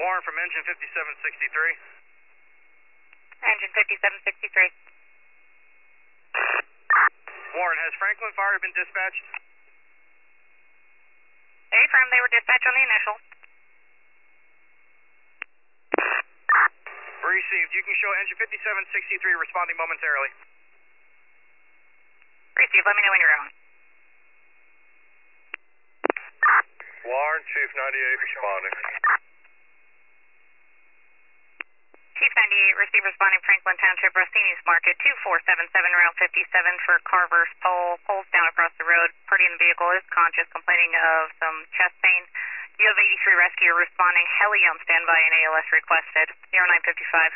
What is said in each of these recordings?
Warren from engine 5763. Engine 5763. Warren, has Franklin Fire been dispatched? Affirm, they were dispatched on the initial. Received. You can show engine 5763 responding momentarily. Received, let me know when you're going. Warren, Chief 98 responding. Chief 98, receive responding Franklin Township, Rossini's Market, 2477, Route 57 for Carver's pole. Pole's down across the road. Party in the vehicle is conscious, complaining of some chest pain. You have 83 rescue responding. Heli on standby and ALS requested. 0955.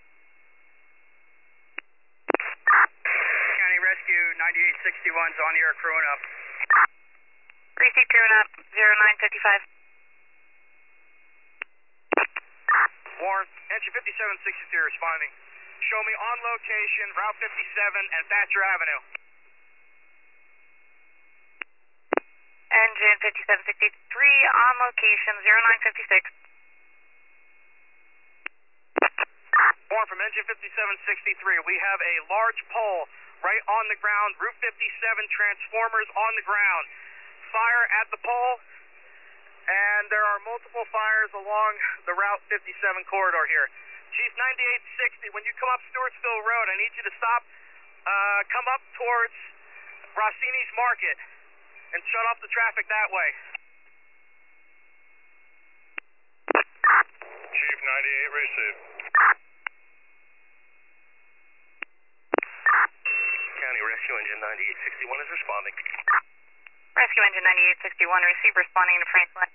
County Rescue 9861's on the air, crewing up. Receive, crewing up. 0955. Warren, engine 5763 responding. Show me on location, Route 57 and Thatcher Avenue. Engine 5763 on location, 0956. Warren from engine 5763. We have a large pole right on the ground, Route 57, transformers on the ground. Fire at the pole, and there are multiple fires along the Route 57 corridor here. Chief 9860, when you come up Stewartsville Road, I need you to stop, come up towards Rossini's Market, and shut off the traffic that way. Chief 98 received. County Rescue Engine 9861 is responding. Rescue Engine 9861, receive responding to Franklin.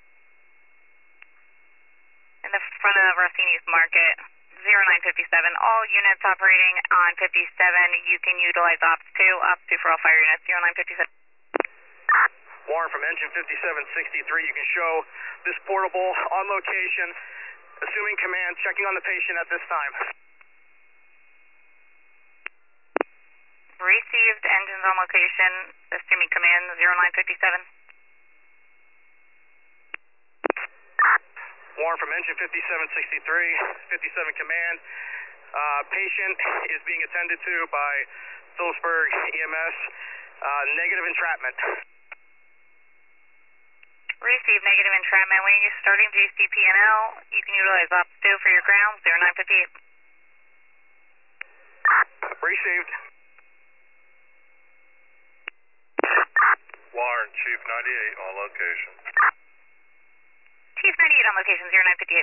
In the front of Rossini's Market, 0957. All units operating on 57, you can utilize Ops 2 for all fire units, 0957. Warren from engine 5763, you can show this portable on location, assuming command, checking on the patient at this time. Received, engines on location, assuming command, 0957. Warren from engine 5763, 57 command. Patient is being attended to by Phillipsburg EMS. Negative entrapment. Received, negative entrapment. When you're starting JCP&L, you can utilize Ops 2 for your ground, 0958. Received. Warren, Chief 98 on location. Chief 98 on location, 0958.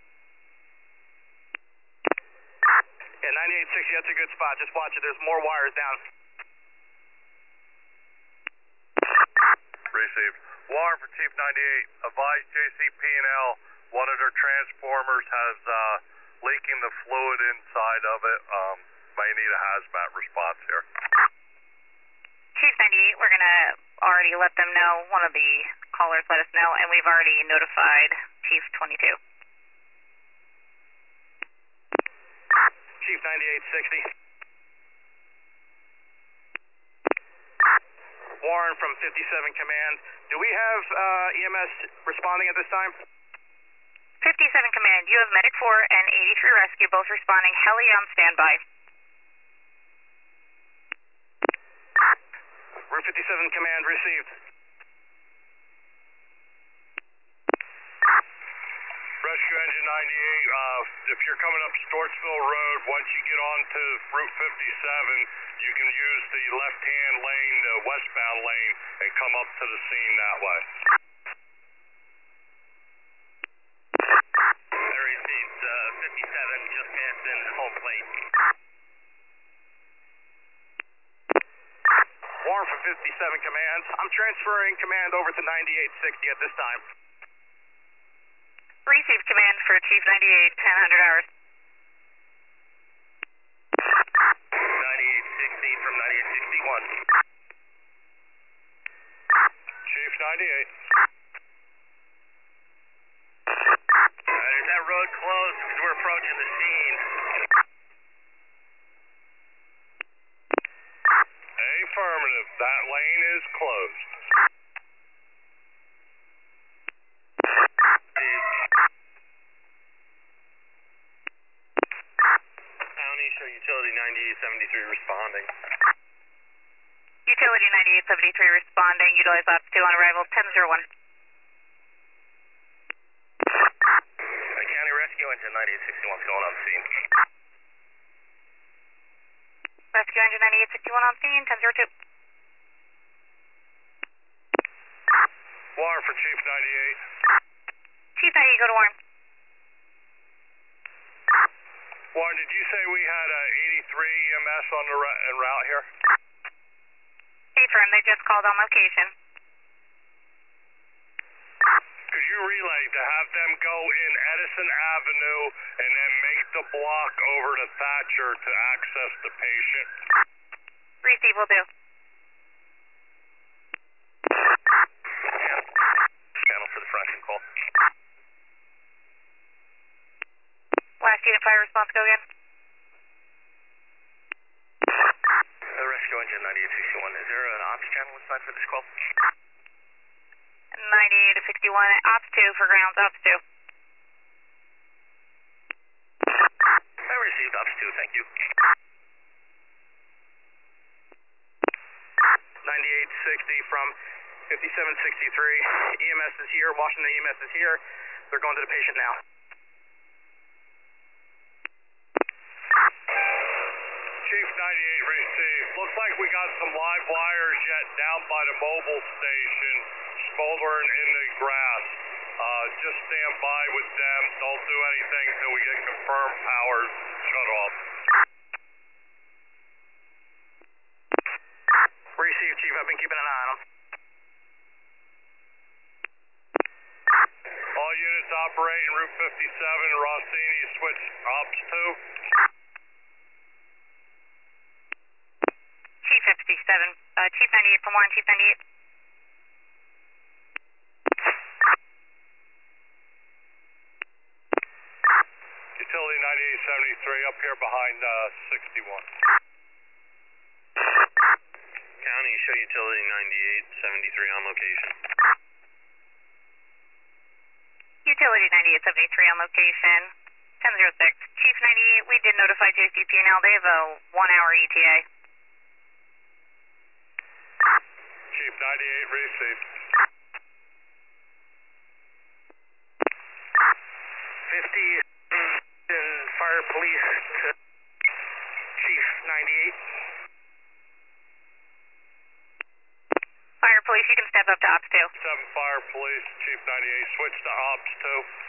Yeah, 9860, that's a good spot. Just watch it. There's more wires down. Received. Warren for Chief 98. Advise JCP&L. One of their transformers has leaking the fluid inside of it. May need a hazmat response here. Chief 98, we're going to already let them know. One of the callers let us know, and we've already notified Chief 22. Chief 9860. Warren from 57 Command. Do we have EMS responding at this time? 57 Command, you have Medic 4 and 83 Rescue, both responding. Heli on standby. Route 57 Command received. Rescue Engine 98, if you're coming up Stewartsville Road, once you get onto Route 57, you can use the left-hand lane, the westbound lane, and come up to the scene that way. I received 57, just passing home plate. Warren from 57 Command. I'm transferring command over to 9860 at this time. Receive command for Chief 98, 1000 hours. 9860 from 9861. Chief 98. Is that road closed? Because we're approaching the scene. Affirmative. That lane is closed. 9873 responding. Utility 9873 responding. Utilize Ops 2 on arrival 1001. County Rescue Engine 9861 going on scene. Rescue Engine 9861 on scene 1002. Warren for Chief 98. Chief 98, go to Warren. Warren, did you say we had 83 EMS on the en route here? Affirm, they just called on location. Could you relay to have them go in Edison Avenue and then make the block over to Thatcher to access the patient? Receive will do. Channel for the Franklin call. Last unit fire response, go again. Rescue Engine 9861, is there an ops channel inside for this call? 98 to 61, Ops 2 for grounds, Ops 2. I received Ops 2, thank you. 9860 from 5763, EMS is here, Washington EMS is here, they're going to the patient now. Chief 98 received. Looks like we got some live wires yet down by the mobile station, smoldering in the grass. Just stand by with them. Don't do anything until we get confirmed power shut off. Received, Chief. I've been keeping an eye on them. All units operating Route 57, Rossini, switch Ops 2. Chief 57, Chief 98 from Warren, Chief 98. Utility 9873 up here behind 61. County, show Utility 9873 on location. Utility 9873 on location 1006. Chief 98, we did notify JCP&L. They have a 1-hour ETA. Chief 98 received. 50 Fire Police to Chief 98. Fire Police, you can step up to Ops 2. 7 Fire Police, Chief 98, switch to Ops 2.